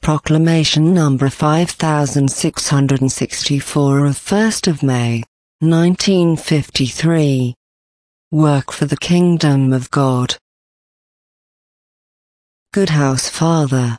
Proclamation number 5664 of 1st of May, 1953. Work for the Kingdom of God. Good House Father.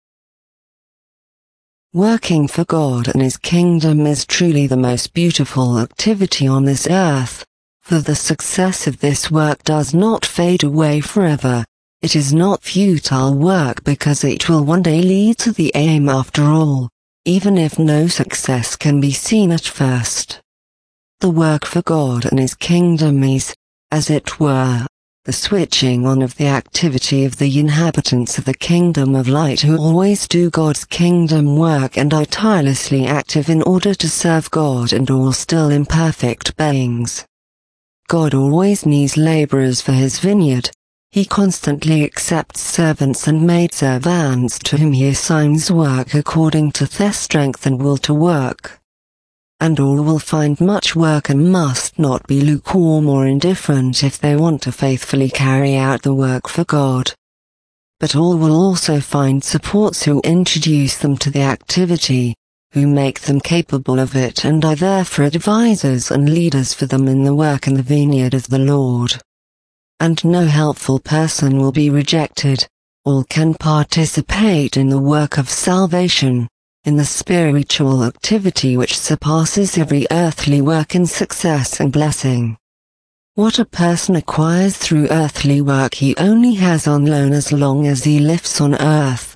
Working for God and His kingdom is truly the most beautiful activity on this earth, for the success of this work does not fade away forever. It is not futile work because it will one day lead to the aim after all, even if no success can be seen at first. The work for God and His kingdom is, as it were, the switching on of the activity of the inhabitants of the kingdom of light who always do God's kingdom work and are tirelessly active in order to serve God and all still imperfect beings. God always needs laborers for His vineyard. He constantly accepts servants and maidservants to whom He assigns work according to their strength and will to work. And all will find much work and must not be lukewarm or indifferent if they want to faithfully carry out the work for God. But all will also find supports who introduce them to the activity, who make them capable of it and are therefore advisors and leaders for them in the work in the vineyard of the Lord. And no helpful person will be rejected. All can participate in the work of salvation, in the spiritual activity which surpasses every earthly work in success and blessing. What a person acquires through earthly work he only has on loan as long as he lives on earth.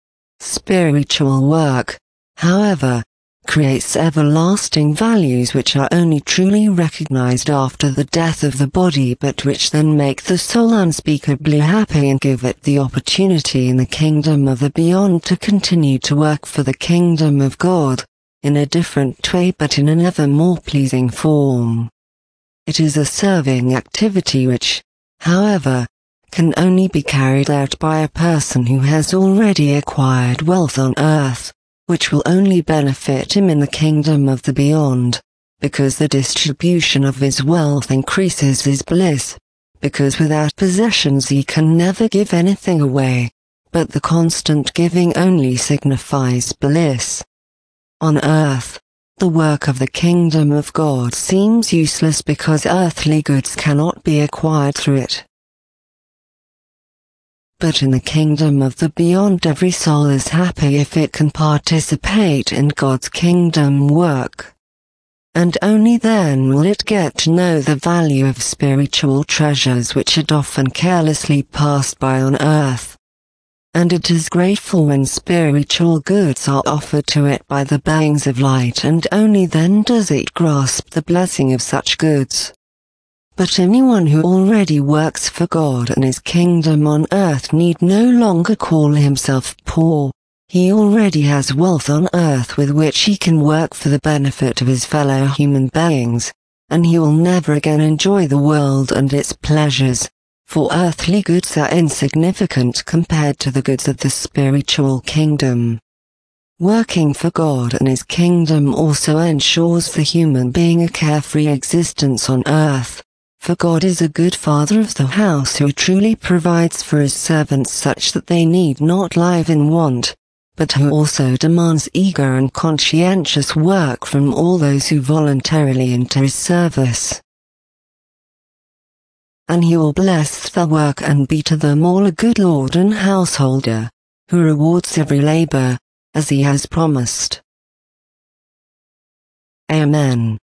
Spiritual work, however, creates everlasting values which are only truly recognized after the death of the body but which then make the soul unspeakably happy and give it the opportunity in the kingdom of the beyond to continue to work for the kingdom of God, in a different way but in an ever more pleasing form. It is a serving activity which, however, can only be carried out by a person who has already acquired wealth on earth, which will only benefit him in the kingdom of the beyond, because the distribution of his wealth increases his bliss, because without possessions he can never give anything away, but the constant giving only signifies bliss. On earth, the work of the kingdom of God seems useless because earthly goods cannot be acquired through it. But in the kingdom of the beyond every soul is happy if it can participate in God's kingdom work. And only then will it get to know the value of spiritual treasures which it often carelessly passed by on earth. And it is grateful when spiritual goods are offered to it by the beings of light, and only then does it grasp the blessing of such goods. But anyone who already works for God and His kingdom on earth need no longer call himself poor. He already has wealth on earth with which he can work for the benefit of his fellow human beings, and he will never again enjoy the world and its pleasures, for earthly goods are insignificant compared to the goods of the spiritual kingdom. Working for God and His kingdom also ensures the human being a carefree existence on earth. For God is a good father of the house who truly provides for His servants such that they need not live in want, but who also demands eager and conscientious work from all those who voluntarily enter His service. And He will bless their work and be to them all a good lord and householder, who rewards every labor, as He has promised. Amen.